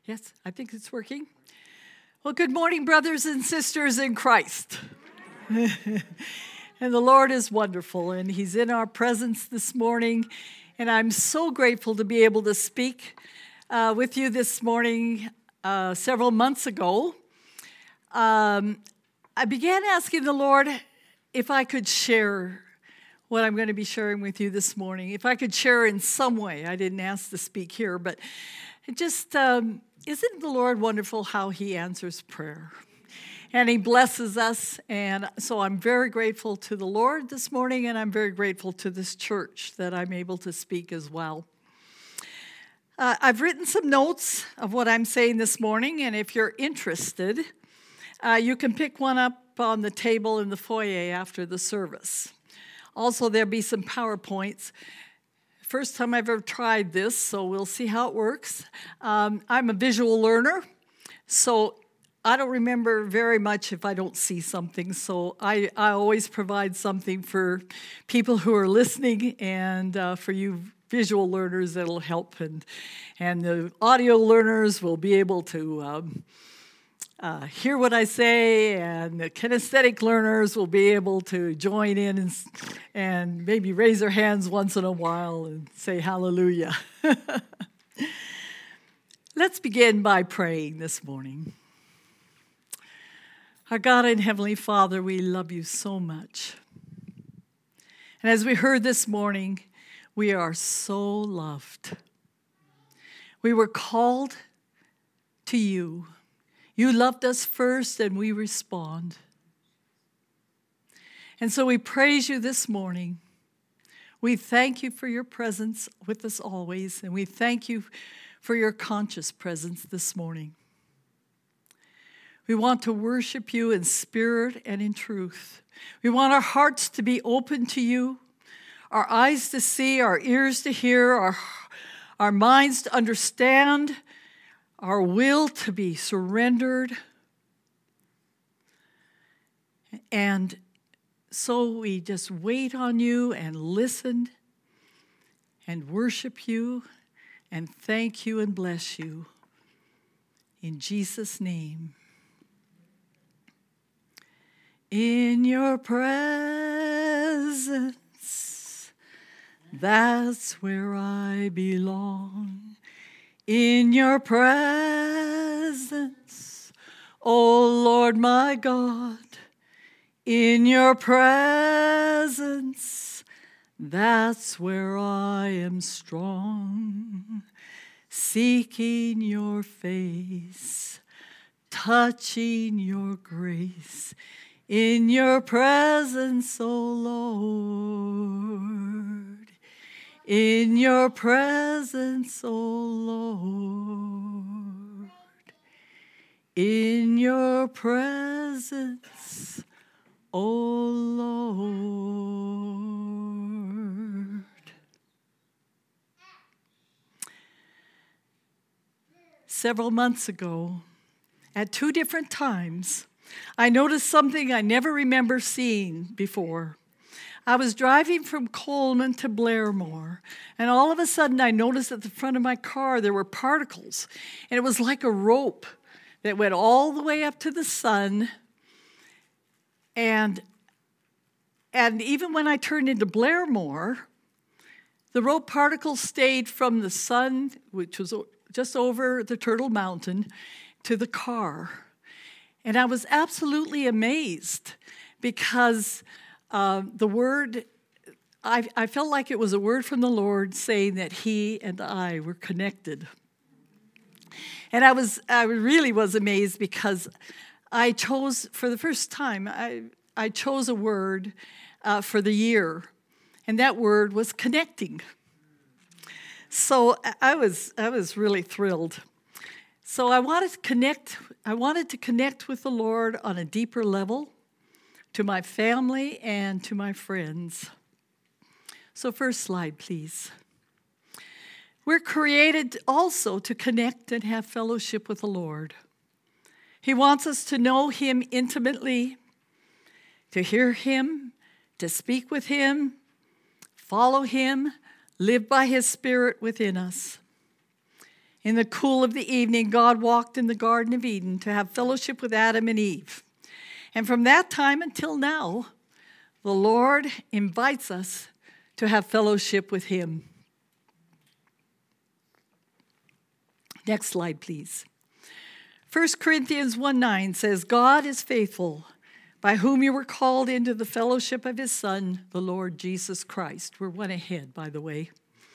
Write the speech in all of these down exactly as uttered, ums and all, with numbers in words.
Yes, I think it's working. Well, good morning, brothers and sisters in Christ. And the Lord is wonderful, and He's in our presence this morning. And I'm so grateful to be able to speak uh, with you this morning. Uh, several months ago, um, I began asking the Lord if I could share what I'm going to be sharing with you this morning. If I could share in some way. I didn't ask to speak here, but it just, um, isn't the Lord wonderful how He answers prayer? And He blesses us, and so I'm very grateful to the Lord this morning, and I'm very grateful to this church that I'm able to speak as well. Uh, I've written some notes of what I'm saying this morning, and if you're interested, uh, you can pick one up on the table in the foyer after the service. Also, there'll be some PowerPoints. First time I've ever tried this, so we'll see how it works. Um, I'm a visual learner, so I don't remember very much if I don't see something, so I, I always provide something for people who are listening, and uh, for you visual learners, it'll help, and, and the audio learners will be able to um, uh, hear what I say, and the kinesthetic learners will be able to join in and, and maybe raise their hands once in a while and say hallelujah. Let's begin by praying this morning. Our God and Heavenly Father, we love you so much. And as we heard this morning, we are so loved. We were called to you. You loved us first, and we respond. And so we praise you this morning. We thank you for your presence with us always, and we thank you for your conscious presence this morning. We want to worship you in spirit and in truth. We want our hearts to be open to you, our eyes to see, our ears to hear, our, our minds to understand, our will to be surrendered. And so we just wait on you and listen and worship you and thank you and bless you. In Jesus' name. In your presence, that's where I belong. In your presence, O Lord my God, in your presence, that's where I am strong. Seeking your face, touching your grace, in your presence, O Lord. In your presence, O Lord. In your presence, O Lord. Several months ago, at two different times, I noticed something I never remember seeing before. I was driving from Coleman to Blairmore, and all of a sudden I noticed at the front of my car there were particles, and it was like a rope that went all the way up to the sun, and, and even when I turned into Blairmore, the rope particles stayed from the sun, which was just over the Turtle Mountain, to the car. And I was absolutely amazed because uh, the word, I, I felt like it was a word from the Lord saying that He and I were connected. And I was, I really was amazed because I chose, for the first time, I, I chose a word uh, for the year, and that word was connecting. So I was, I was really thrilled. So I wanted to connect, I wanted to connect with the Lord on a deeper level, to my family and to my friends. So first slide, please. We're created also to connect and have fellowship with the Lord. He wants us to know Him intimately, to hear Him, to speak with Him, follow Him, live by His Spirit within us. In the cool of the evening, God walked in the Garden of Eden to have fellowship with Adam and Eve. And from that time until now, the Lord invites us to have fellowship with him. Next slide, please. First Corinthians one nine says, God is faithful, by whom you were called into the fellowship of his Son, the Lord Jesus Christ. We're one ahead, by the way.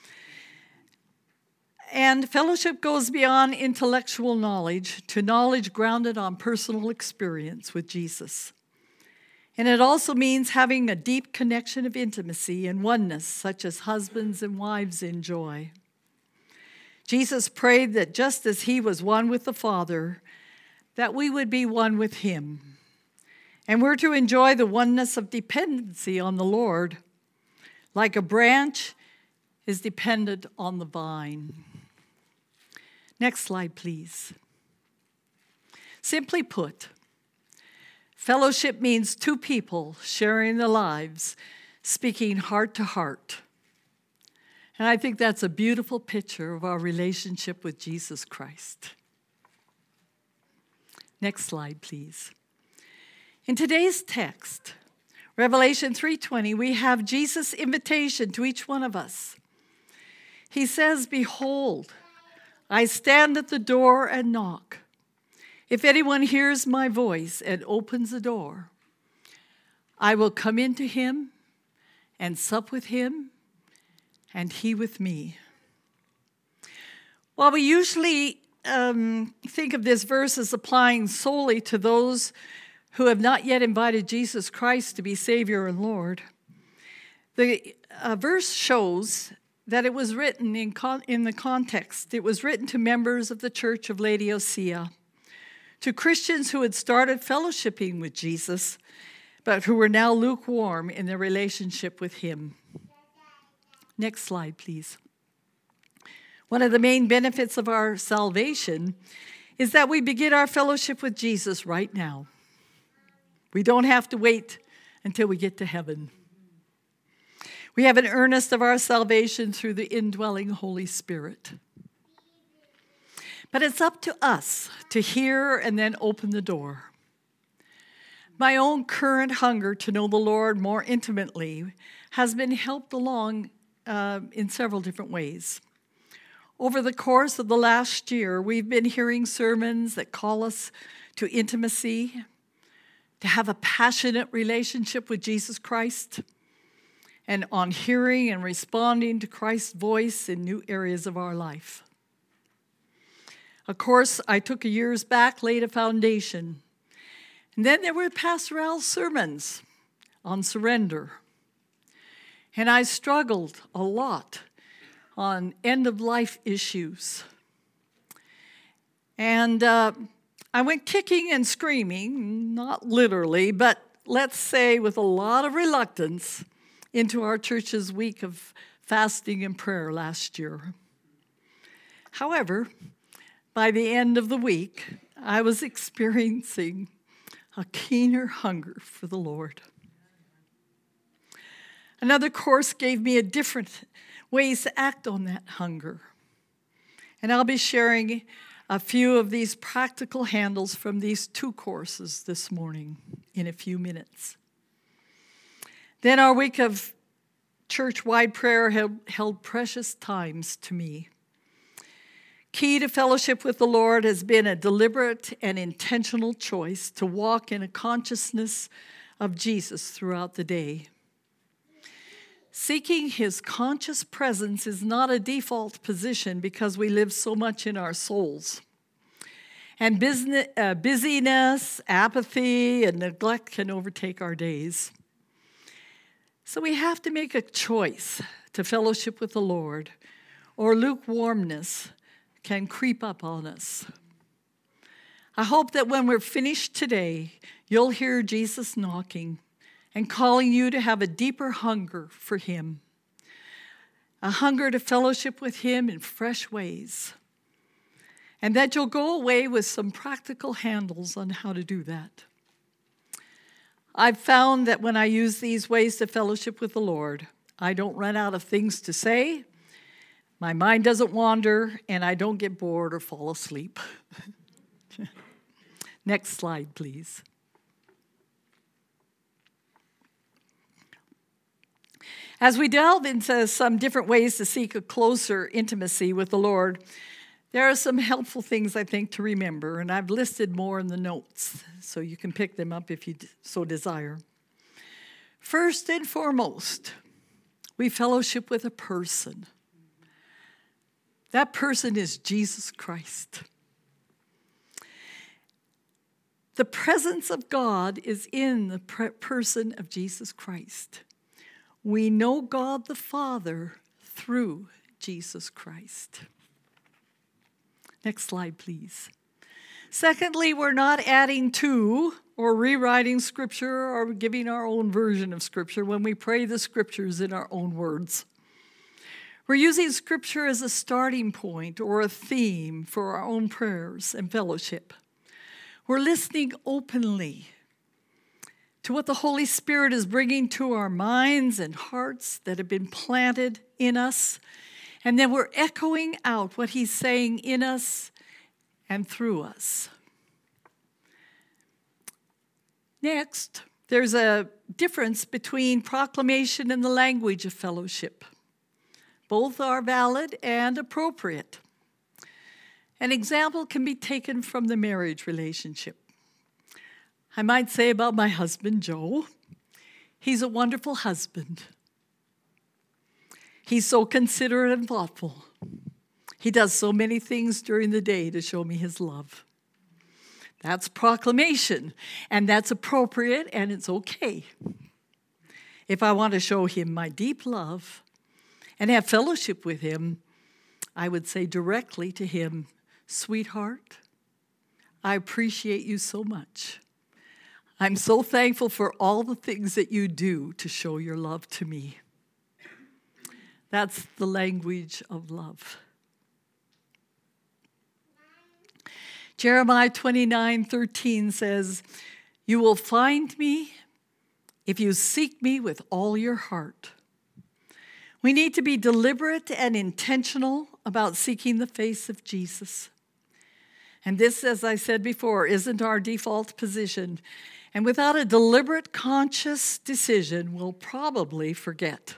And fellowship goes beyond intellectual knowledge to knowledge grounded on personal experience with Jesus. And it also means having a deep connection of intimacy and oneness, such as husbands and wives enjoy. Jesus prayed that just as he was one with the Father, that we would be one with him. And we're to enjoy the oneness of dependency on the Lord, like a branch is dependent on the vine. Next slide, please. Simply put, fellowship means two people sharing their lives, speaking heart to heart. And I think that's a beautiful picture of our relationship with Jesus Christ. Next slide, please. In today's text, Revelation three twenty, we have Jesus' invitation to each one of us. He says, behold, I stand at the door and knock. If anyone hears my voice and opens the door, I will come into him and sup with him and he with me. While we usually um, think of this verse as applying solely to those who have not yet invited Jesus Christ to be Savior and Lord, the uh, verse shows that it was written in, con- in the context. It was written to members of the church of Laodicea, to Christians who had started fellowshipping with Jesus, but who were now lukewarm in their relationship with him. Next slide, please. One of the main benefits of our salvation is that we begin our fellowship with Jesus right now. We don't have to wait until we get to heaven. We have an earnest of our salvation through the indwelling Holy Spirit. But it's up to us to hear and then open the door. My own current hunger to know the Lord more intimately has been helped along uh, in several different ways. Over the course of the last year, we've been hearing sermons that call us to intimacy, to have a passionate relationship with Jesus Christ, and on hearing and responding to Christ's voice in new areas of our life. Of course, I took a years back, laid a foundation. And then there were Pastor Al's sermons on surrender. And I struggled a lot on end-of-life issues. And uh, I went kicking and screaming, not literally, but let's say with a lot of reluctance, into our church's week of fasting and prayer last year. However, by the end of the week, I was experiencing a keener hunger for the Lord. Another course gave me a different ways to act on that hunger. And I'll be sharing a few of these practical handles from these two courses this morning in a few minutes. Then our week of church-wide prayer held, held precious times to me. Key to fellowship with the Lord has been a deliberate and intentional choice to walk in a consciousness of Jesus throughout the day. Seeking his conscious presence is not a default position because we live so much in our souls. And business, uh, busyness, apathy, and neglect can overtake our days. So we have to make a choice to fellowship with the Lord, or lukewarmness can creep up on us. I hope that when we're finished today, you'll hear Jesus knocking and calling you to have a deeper hunger for him, a hunger to fellowship with him in fresh ways, and that you'll go away with some practical handles on how to do that. I've found that when I use these ways to fellowship with the Lord, I don't run out of things to say, My mind doesn't wander, and I don't get bored or fall asleep. Next slide, please. As we delve into some different ways to seek a closer intimacy with the Lord, there are some helpful things, I think, to remember, and I've listed more in the notes, so you can pick them up if you so desire. First and foremost, we fellowship with a person. That person is Jesus Christ. The presence of God is in the person of Jesus Christ. We know God the Father through Jesus Christ. Next slide, please. Secondly, we're not adding to or rewriting Scripture or giving our own version of Scripture when we pray the Scriptures in our own words. We're using Scripture as a starting point or a theme for our own prayers and fellowship. We're listening openly to what the Holy Spirit is bringing to our minds and hearts that have been planted in us, and then we're echoing out what He's saying in us and through us. Next, there's a difference between proclamation and the language of fellowship. Both are valid and appropriate. An example can be taken from the marriage relationship. I might say about my husband, Joe, he's a wonderful husband. He's so considerate and thoughtful. He does so many things during the day to show me his love. That's proclamation, and that's appropriate, and it's okay. If I want to show him my deep love and have fellowship with him, I would say directly to him, "Sweetheart, I appreciate you so much. I'm so thankful for all the things that you do to show your love to me." That's the language of love. Jeremiah twenty-nine thirteen says, "You will find me if you seek me with all your heart." We need to be deliberate and intentional about seeking the face of Jesus. And this, as I said before, isn't our default position. And without a deliberate, conscious decision, we'll probably forget.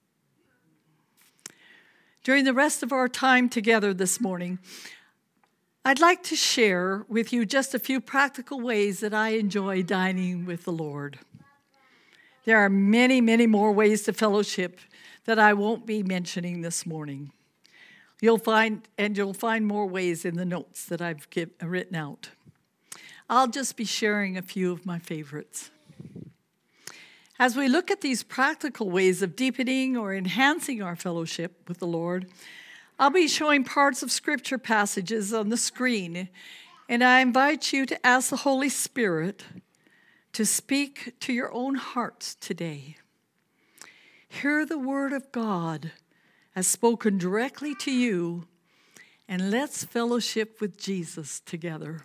During the rest of our time together this morning, I'd like to share with you just a few practical ways that I enjoy dining with the Lord. There are many, many more ways to fellowship that I won't be mentioning this morning. You'll find, and you'll find more ways in the notes that I've give, written out. I'll just be sharing a few of my favorites. As we look at these practical ways of deepening or enhancing our fellowship with the Lord, I'll be showing parts of Scripture passages on the screen, and I invite you to ask the Holy Spirit to speak to your own hearts today. Hear the Word of God as spoken directly to you, and let's fellowship with Jesus together.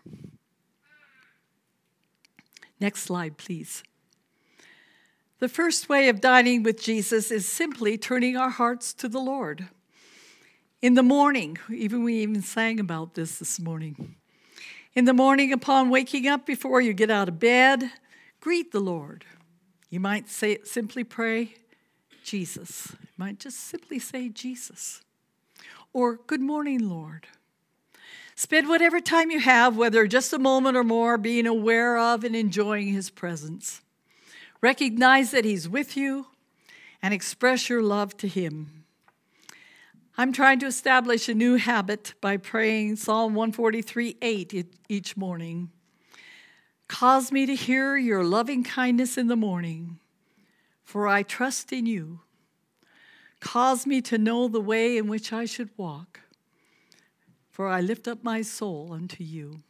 Next slide, please. The first way of dining with Jesus is simply turning our hearts to the Lord. In the morning, even we even sang about this this morning. In the morning, upon waking up, before you get out of bed, greet the Lord. You might say simply pray, "Jesus." You might just simply say, "Jesus." Or, "Good morning, Lord." Spend whatever time you have, whether just a moment or more, being aware of and enjoying His presence. Recognize that He's with you and express your love to Him. I'm trying to establish a new habit by praying Psalm one forty-three eight each morning. "Cause me to hear your loving kindness in the morning, for I trust in you. Cause me to know the way in which I should walk, for I lift up my soul unto you."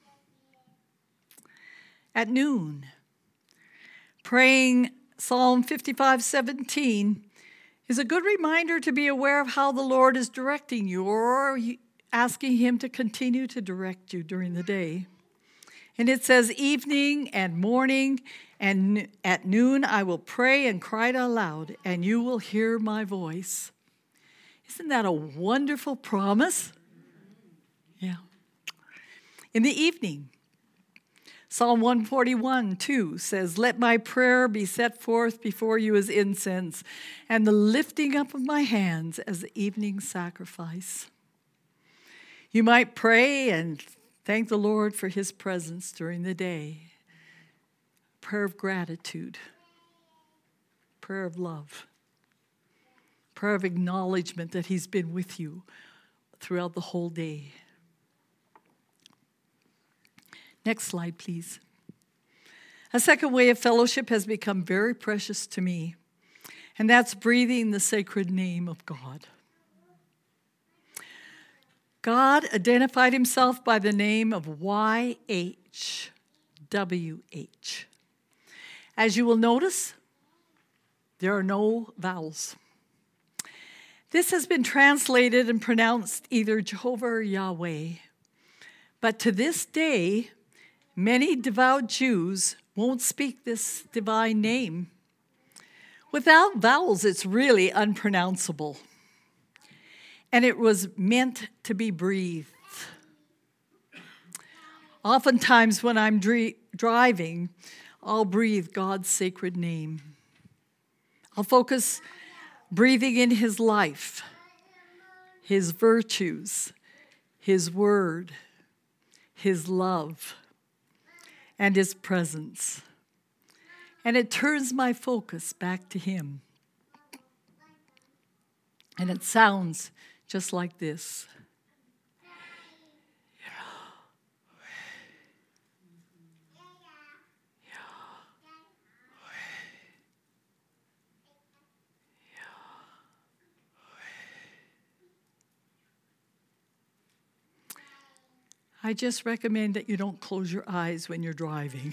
At noon, praying Psalm fifty-five seventeen is a good reminder to be aware of how the Lord is directing you, or asking Him to continue to direct you during the day. And it says, "Evening and morning and at noon I will pray and cry aloud, and you will hear my voice." Isn't that a wonderful promise? Yeah. In the evening, Psalm one forty-one, two says, "Let my prayer be set forth before you as incense, and the lifting up of my hands as the evening sacrifice." You might pray and thank the Lord for his presence during the day. Prayer of gratitude. Prayer of love. Prayer of acknowledgement that he's been with you throughout the whole day. Next slide, please. A second way of fellowship has become very precious to me, and that's breathing the sacred name of God. God identified himself by the name of Y H W H. As you will notice, there are no vowels. This has been translated and pronounced either Jehovah or Yahweh. But to this day, many devout Jews won't speak this divine name. Without vowels, it's really unpronounceable. And it was meant to be breathed. Oftentimes when I'm dri- driving, I'll breathe God's sacred name. I'll focus breathing in his life, his virtues, his word, his love, and his presence. And it turns my focus back to him. And it sounds just like this. I just recommend that you don't close your eyes when you're driving.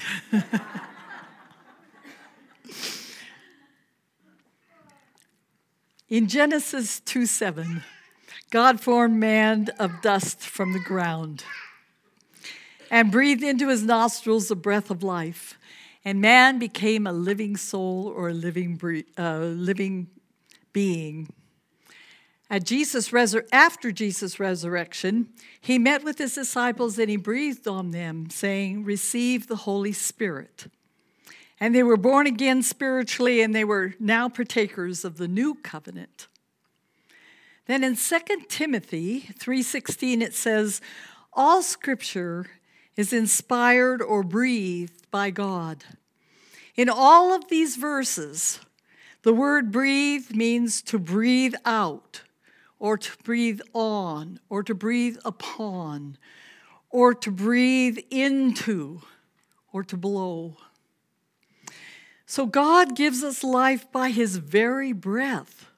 In Genesis two seven, God formed man of dust from the ground and breathed into his nostrils the breath of life, and man became a living soul or a living, uh, living being. At Jesus resur- after Jesus' resurrection, he met with his disciples and he breathed on them, saying, "Receive the Holy Spirit." And they were born again spiritually, and they were now partakers of the new covenant. Then in Second Timothy three sixteen, it says, "All Scripture is inspired or breathed by God." In all of these verses, the word breathe means to breathe out, or to breathe on, or to breathe upon, or to breathe into, or to blow. So God gives us life by his very breath.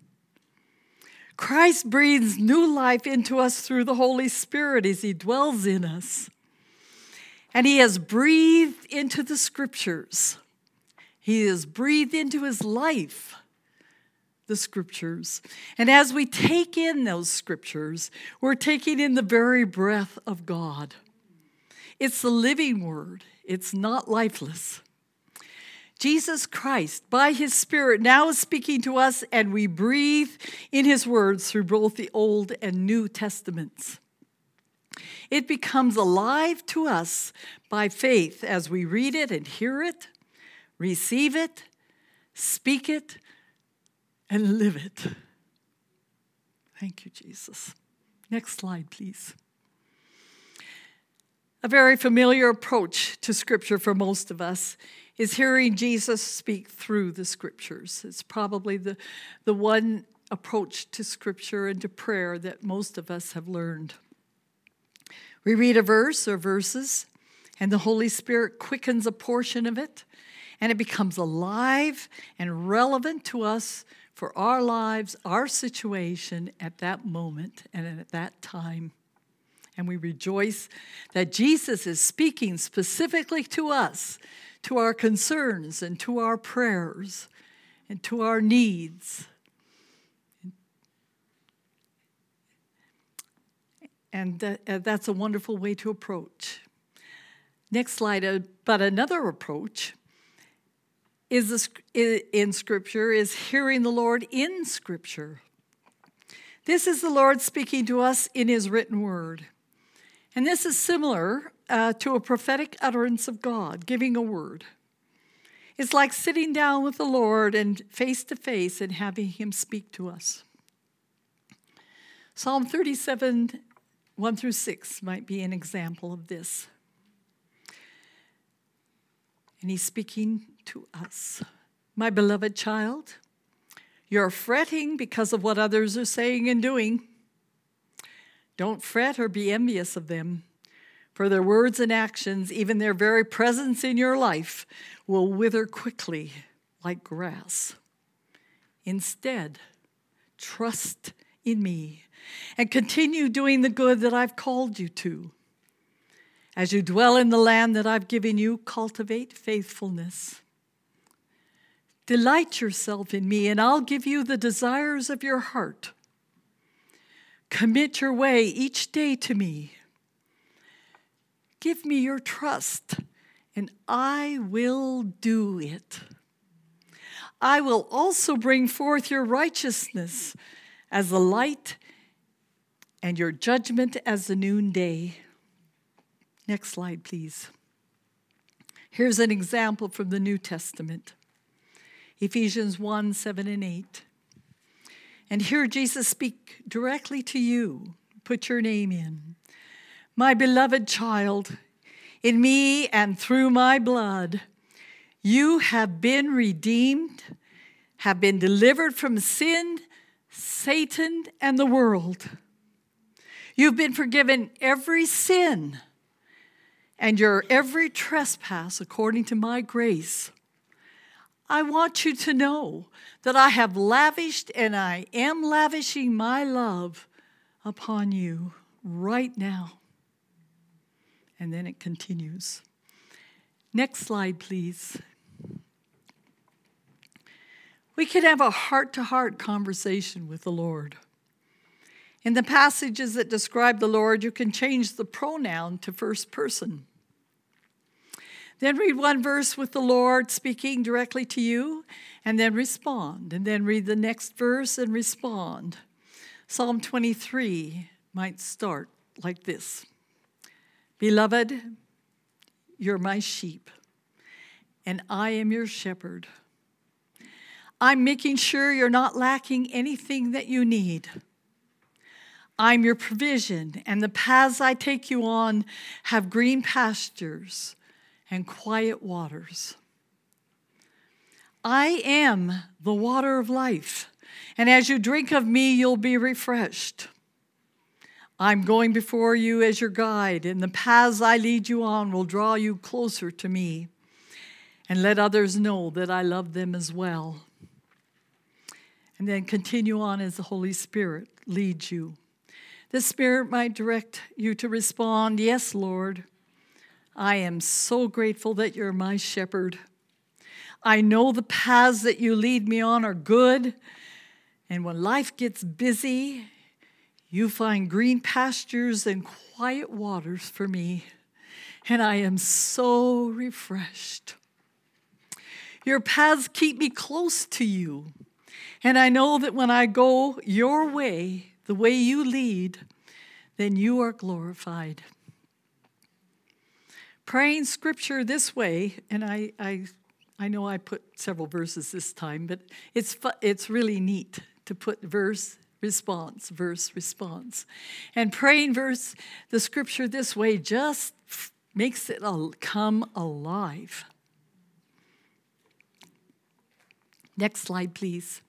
Christ breathes new life into us through the Holy Spirit as he dwells in us. And he has breathed into the Scriptures. He has breathed into his life, the Scriptures. And as we take in those Scriptures, we're taking in the very breath of God. It's the living word. It's not lifeless. Jesus Christ, by his Spirit, now is speaking to us, and we breathe in his words through both the Old and New Testaments. It becomes alive to us by faith as we read it and hear it, receive it, speak it, and live it. Thank you, Jesus. Next slide, please. A very familiar approach to Scripture for most of us is hearing Jesus speak through the Scriptures. It's probably the, the one approach to Scripture and to prayer that most of us have learned. We read a verse or verses, and the Holy Spirit quickens a portion of it, and it becomes alive and relevant to us for our lives, our situation at that moment and at that time. And we rejoice that Jesus is speaking specifically to us, to our concerns and to our prayers and to our needs. And that, uh, that's a wonderful way to approach. Next slide. Uh, but another approach is the, in Scripture is hearing the Lord in Scripture. This is the Lord speaking to us in his written word. And this is similar uh, to a prophetic utterance of God, giving a word. It's like sitting down with the Lord and face to face and having him speak to us. Psalm thirty-seven, one through six might be an example of this. And he's speaking to us. My beloved child, you're fretting because of what others are saying and doing. Don't fret or be envious of them, for their words and actions, even their very presence in your life, will wither quickly like grass. Instead, trust in me and continue doing the good that I've called you to. As you dwell in the land that I've given you, cultivate faithfulness. Delight yourself in me, and I'll give you the desires of your heart. Commit your way each day to me. Give me your trust, and I will do it. I will also bring forth your righteousness as the light and your judgment as the noonday. Next slide, please. Here's an example from the New Testament. Ephesians one, seven and eight. And hear Jesus speak directly to you. Put your name in. My beloved child, in me and through my blood, you have been redeemed, have been delivered from sin, Satan, and the world. You've been forgiven every sin and your every trespass according to my grace. I want you to know that I have lavished and I am lavishing my love upon you right now. And then it continues. Next slide, please. We can have a heart-to-heart conversation with the Lord. In the passages that describe the Lord, you can change the pronoun to first person. Then read one verse with the Lord speaking directly to you, and then respond. And then read the next verse and respond. Psalm twenty-three might start like this. Beloved, you're my sheep, and I am your shepherd. I'm making sure you're not lacking anything that you need. I'm your provision, and the paths I take you on have green pastures and quiet waters. I am the water of life, and as you drink of me, you'll be refreshed. I'm going before you as your guide, and the paths I lead you on will draw you closer to me, and let others know that I love them as well. And then continue on as the Holy Spirit leads you. The Spirit might direct you to respond, yes, Lord, I am so grateful that you're my shepherd. I know the paths that you lead me on are good, and when life gets busy, you find green pastures and quiet waters for me, and I am so refreshed. Your paths keep me close to you, and I know that when I go your way, the way you lead, then you are glorified. Praying scripture this way, and I, I, I know I put several verses this time, but it's fu- it's really neat to put verse, response, verse, response. And praying verse, the scripture this way just makes it al- come alive. Next slide, please.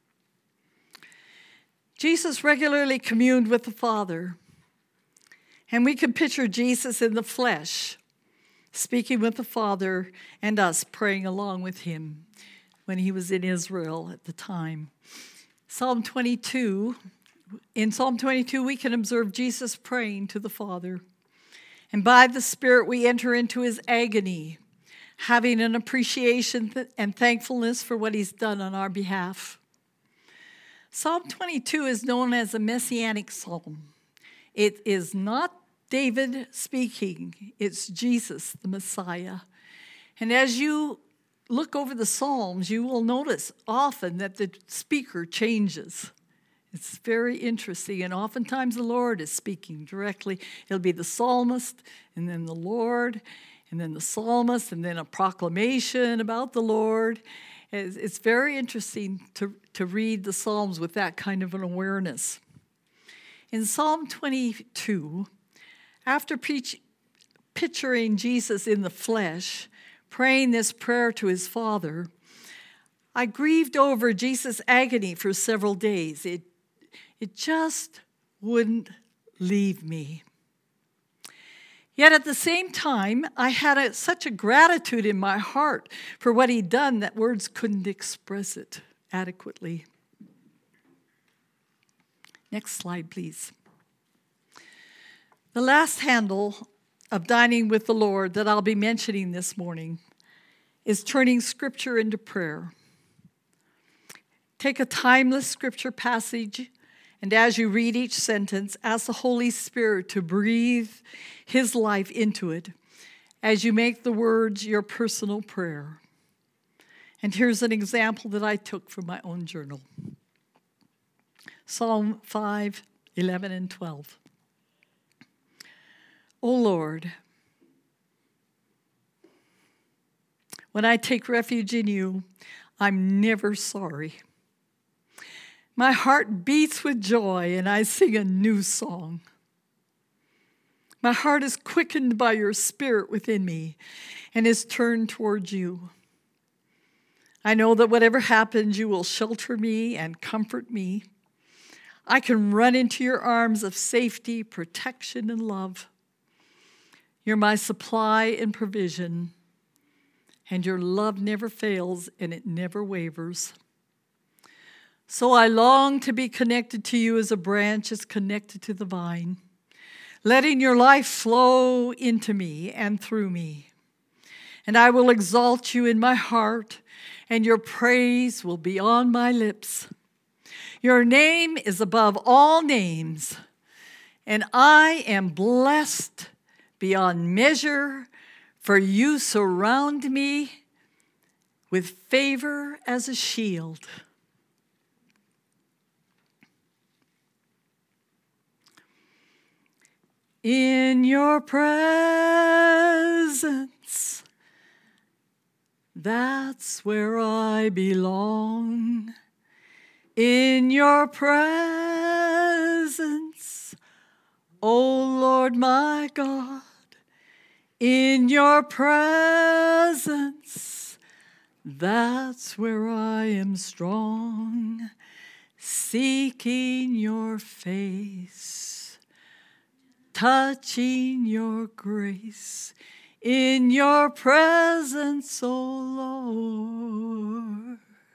Jesus regularly communed with the Father, and we can picture Jesus in the flesh, speaking with the Father and us praying along with him when he was in Israel at the time. Psalm twenty-two, in Psalm twenty-two, we can observe Jesus praying to the Father. And by the Spirit, we enter into his agony, having an appreciation and thankfulness for what he's done on our behalf. Psalm twenty-two is known as a messianic psalm. It is not David speaking, it's Jesus, the Messiah. And as you look over the Psalms, you will notice often that the speaker changes. It's very interesting, and oftentimes the Lord is speaking directly. It'll be the psalmist, and then the Lord, and then the psalmist, and then a proclamation about the Lord. It's, it's very interesting to, to read the Psalms with that kind of an awareness. In Psalm twenty-two, after preach, picturing Jesus in the flesh, praying this prayer to his Father, I grieved over Jesus' agony for several days. It, it just wouldn't leave me. Yet at the same time, I had a, such a gratitude in my heart for what he'd done that words couldn't express it adequately. Next slide, please. The last handle of dining with the Lord that I'll be mentioning this morning is turning Scripture into prayer. Take a timeless Scripture passage, and as you read each sentence, ask the Holy Spirit to breathe his life into it as you make the words your personal prayer. And here's an example that I took from my own journal. Psalm five, eleven, and twelve. O Lord, when I take refuge in you, I'm never sorry. My heart beats with joy, and I sing a new song. My heart is quickened by your Spirit within me and is turned towards you. I know that whatever happens, you will shelter me and comfort me. I can run into your arms of safety, protection, and love. You're my supply and provision, and your love never fails and it never wavers. So I long to be connected to you as a branch is connected to the vine, letting your life flow into me and through me. And I will exalt you in my heart, and your praise will be on my lips. Your name is above all names, and I am blessed beyond measure, for you surround me with favor as a shield. In your presence, that's where I belong. In your presence, O Lord my God, in your presence, that's where I am strong, seeking your face, touching your grace. In your presence, O Lord,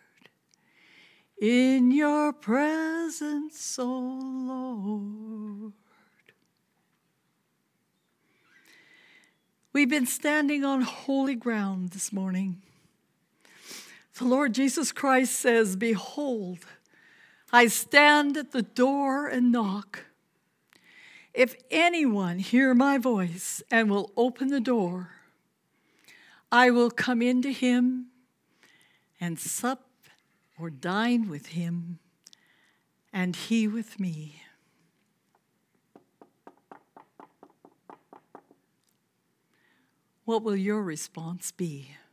in your presence, O Lord. We've been standing on holy ground this morning. The Lord Jesus Christ says, "Behold, I stand at the door and knock. If anyone hear my voice and will open the door, I will come into him and sup or dine with him, and he with me." What will your response be?